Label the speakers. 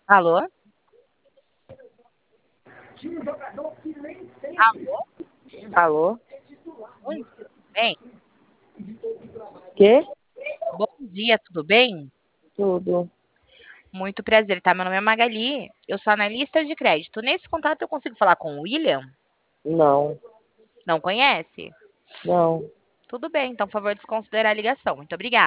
Speaker 1: Alô? Alô?
Speaker 2: Alô?
Speaker 1: Bom dia, tudo bem?
Speaker 2: Quê?
Speaker 1: Bom dia, tudo bem?
Speaker 2: Tudo.
Speaker 1: Muito prazer, tá? Meu nome é Magali, eu sou analista de crédito. Nesse contato eu consigo falar com o William?
Speaker 2: Não,
Speaker 1: Não conhece?
Speaker 2: não.
Speaker 1: Tudo bem, então, por favor, desconsiderar a ligação. Muito obrigada.